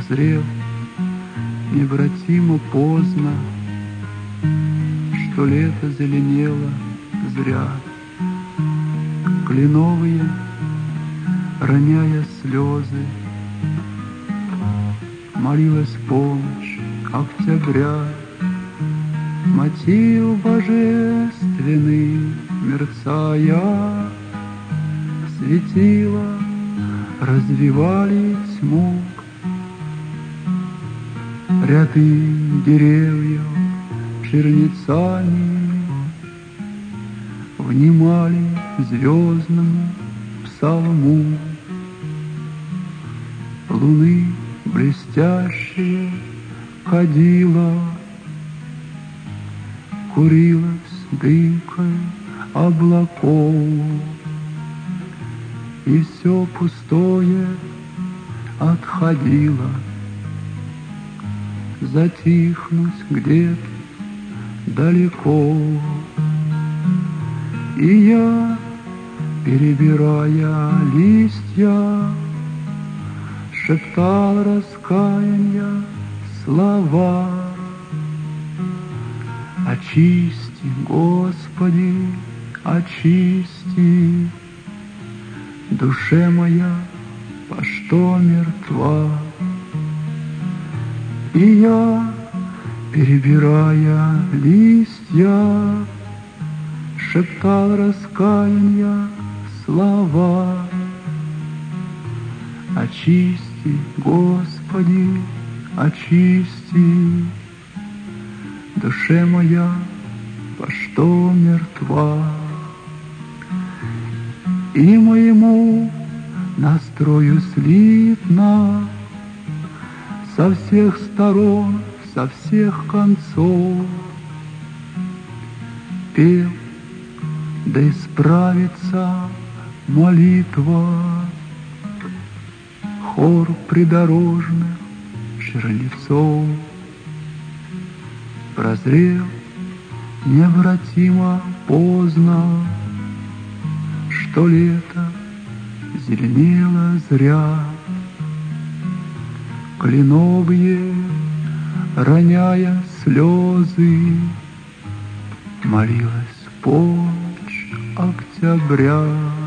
прозрел необратимо поздно, что лето зеленело зря. Кленовые, роняя слезы, молилась помощь октября. Мотив божественный, мерцая, светила развивали тьму. Ряды деревьев черницами внимали звездному псалму. Луны блестящее кадила курилась дымкой облаков, и все пустое отходило затихнуть где-то далеко. И я, перебирая листья, шептал раскаяния слова. Очисти, Господи, очисти, душе моя, по что мертва. И я, перебирая листья, шептал раскаяния слова. Очисти, Господи, очисти, душе моя, по что мертва. И моему настрою слитно со всех сторон, со всех концов пел, да исправится молитва хор придорожных чернецов. Прозрел необратимо поздно, что лето зеленело зря. Кленовые, роняя слезы, молилась помощь октября.